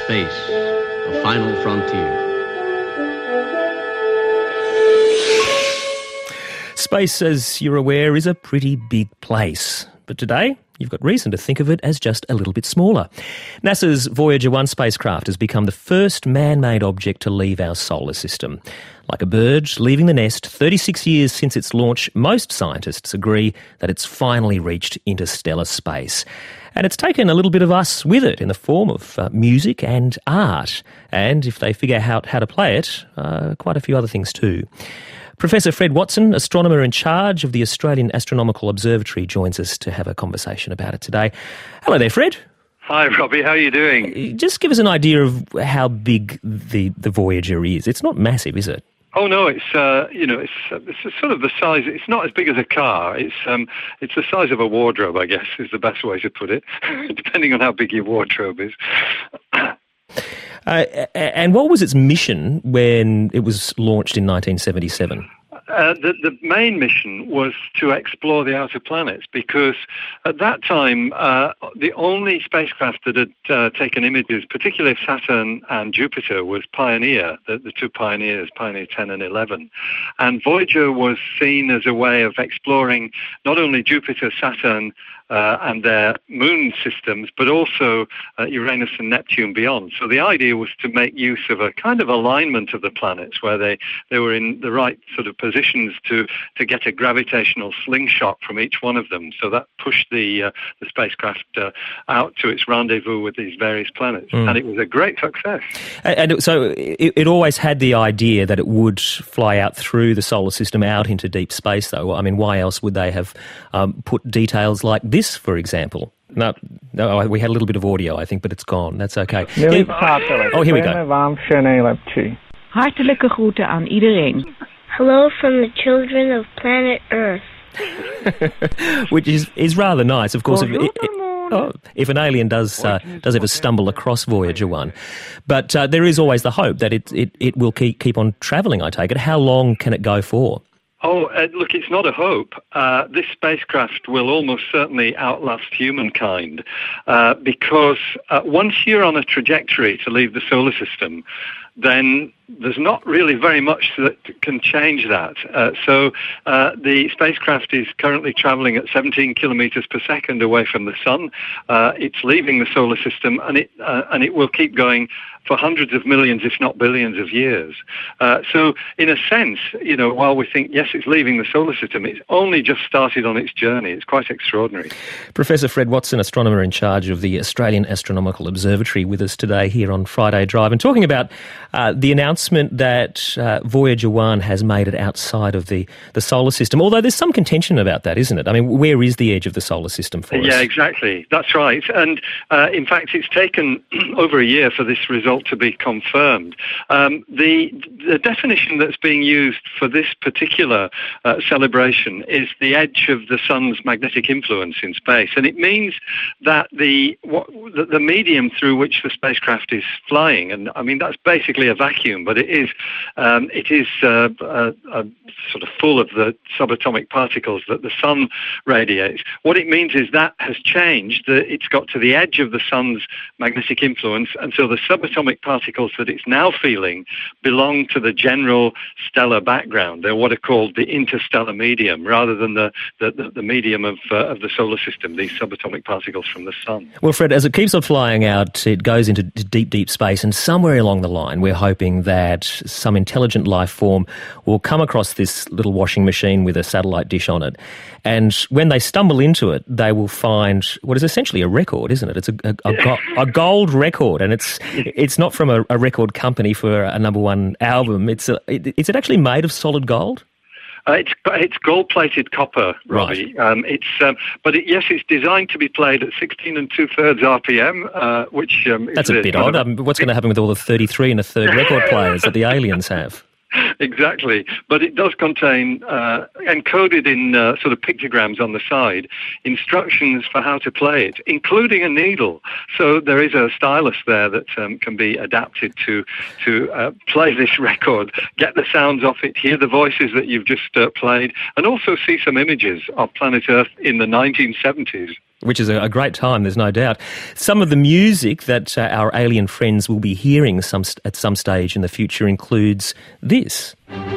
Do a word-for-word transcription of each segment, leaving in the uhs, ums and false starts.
Space, the final frontier. Space, as you're aware, is a pretty big place. But today, you've got reason to think of it as just a little bit smaller. NASA's Voyager one spacecraft has become the first man-made object to leave our solar system. Like a bird leaving the nest thirty-six years since its launch, most scientists agree that it's finally reached interstellar space. And it's taken a little bit of us with it in the form of uh, music and art. And if they figure out how to play it, uh, quite a few other things too. Professor Fred Watson, astronomer in charge of the Australian Astronomical Observatory, joins us to have a conversation about it today. Hello there, Fred. Hi, Robbie. How are you doing? Just give us an idea of how big the, the Voyager is. It's not massive, is it? Oh no, it's uh, you know it's uh, it's sort of the size. It's not as big as a car. It's um it's the size of a wardrobe, I guess, is the best way to put it, depending on how big your wardrobe is. Uh, and what was its mission when it was launched in nineteen seventy-seven? Uh, the, the main mission was to explore the outer planets, because at that time uh, the only spacecraft that had uh, taken images, particularly of Saturn and Jupiter, was Pioneer, the, the two Pioneers, Pioneer ten and eleven. And Voyager was seen as a way of exploring not only Jupiter, Saturn, Uh, and their moon systems, but also uh, Uranus and Neptune beyond. So the idea was to make use of a kind of alignment of the planets where they, they were in the right sort of positions to, to get a gravitational slingshot from each one of them. So that pushed the, uh, the spacecraft uh, out to its rendezvous with these various planets. Mm. And it was a great success. And, and so it, it always had the idea that it would fly out through the solar system out into deep space, though. I mean, why else would they have um, put details like this? This, for example. No, no, we had a little bit of audio, I think, but it's gone. That's okay. Yeah. Oh, here we go. Hartelijke groeten aan iedereen. Hello from the children of planet Earth. Which is, is rather nice, of course. If, if, oh, if an alien does uh, does ever stumble across Voyager one. But uh, there is always the hope that it, it, it will keep, keep on travelling, I take it. How long can it go for? Oh, uh, look, it's not a hope. Uh, this spacecraft will almost certainly outlast humankind uh, because uh, once you're on a trajectory to leave the solar system, then there's not really very much that can change that. Uh, so uh, the spacecraft is currently travelling at seventeen kilometres per second away from the sun. Uh, it's leaving the solar system, and it uh, and it will keep going for hundreds of millions, if not billions of years. Uh, so in a sense, you know, while we think, yes, it's leaving the solar system, it's only just started on its journey. It's quite extraordinary. Professor Fred Watson, astronomer in charge of the Australian Astronomical Observatory, with us today here on Friday Drive, and talking about uh, the announcement that uh, Voyager one has made it outside of the, the solar system, although there's some contention about that, isn't it? I mean, where is the edge of the solar system for us? Yeah, exactly. That's right. And uh, in fact, it's taken over a year for this result to be confirmed. Um, the, the definition that's being used for this particular uh, celebration is the edge of the sun's magnetic influence in space. And it means that the, what, the, the medium through which the spacecraft is flying, and I mean, that's basically a vacuum, but it is um, it is uh, uh, uh, sort of full of the subatomic particles that the sun radiates. What it means is that has changed. The, it's got to the edge of the sun's magnetic influence, and so the subatomic particles that it's now feeling belong to the general stellar background. They're what are called the interstellar medium, rather than the, the, the, the medium of, uh, of the solar system, these subatomic particles from the sun. Well, Fred, as it keeps on flying out, it goes into deep, deep space, and somewhere along the line we're hoping that some intelligent life form will come across this little washing machine with a satellite dish on it. And when they stumble into it, they will find what is essentially a record, isn't it? It's a, a, a, go- a gold record, and it's it's not from a, a record company for a number one album. It's a, it, is it actually made of solid gold? Uh, it's it's gold-plated copper, Robbie. Right. Um, it's um, but it, yes, it's designed to be played at sixteen and two thirds R P M, uh, which um, that's is a bit odd. Um, what's going to happen with all the thirty-three and a third record players that the aliens have? Exactly, but it does contain, uh, encoded in uh, sort of pictograms on the side, instructions for how to play it, including a needle. So there is a stylus there that um, can be adapted to to uh, play this record, get the sounds off it, hear the voices that you've just uh, played, and also see some images of planet Earth in the nineteen seventies. which is a, a great time, there's no doubt. Some of the music that uh, our alien friends will be hearing some st- at some stage in the future includes this.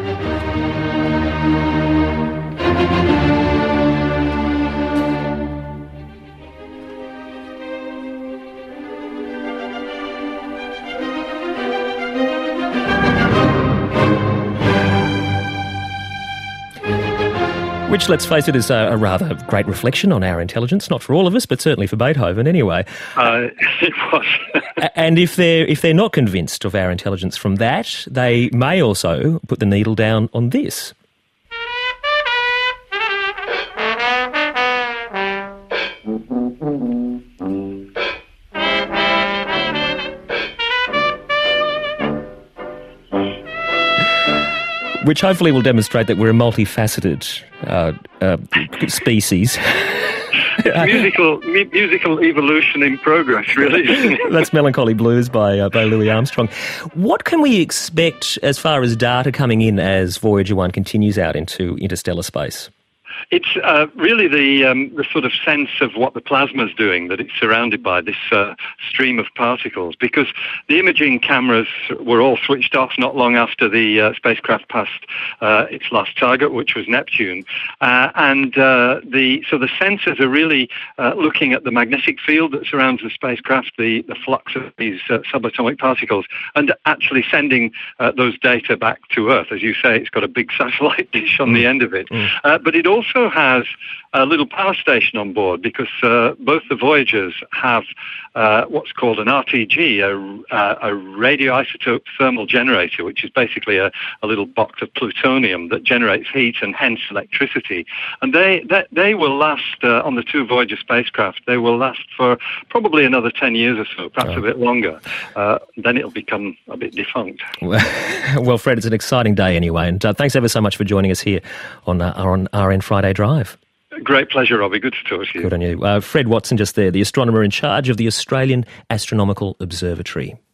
Which, let's face it, is a, a rather great reflection on our intelligence. Not for all of us, but certainly for Beethoven anyway. Uh, it was. And if they're, if they're not convinced of our intelligence from that, they may also put the needle down on this. Which hopefully will demonstrate that we're a multifaceted uh, uh, species. musical mu- musical evolution in progress, really. That's Melancholy Blues by, uh, by Louis Armstrong. What can we expect as far as data coming in as Voyager one continues out into interstellar space? It's uh, really the um, the sort of sense of what the plasma's doing, that it's surrounded by this uh, stream of particles, because the imaging cameras were all switched off not long after the uh, spacecraft passed uh, its last target, which was Neptune, uh, and uh, the so the sensors are really uh, looking at the magnetic field that surrounds the spacecraft, the, the flux of these uh, subatomic particles, and actually sending uh, those data back to Earth. As you say, it's got a big satellite dish on mm. the end of it, mm. uh, but it also also has a little power station on board, because uh, both the Voyagers have uh, what's called an R T G, a, a radioisotope thermal generator, which is basically a, a little box of plutonium that generates heat and hence electricity. And they they, they will last, uh, on the two Voyager spacecraft, they will last for probably another ten years or so, perhaps oh. a bit longer. Uh, then it'll become a bit defunct. Well, Fred, it's an exciting day anyway, and uh, thanks ever so much for joining us here on, uh, on R N Friday Drive. Great pleasure, Robbie. Good to talk to you. Good on you. Uh, Fred Watson just there, the astronomer in charge of the Australian Astronomical Observatory.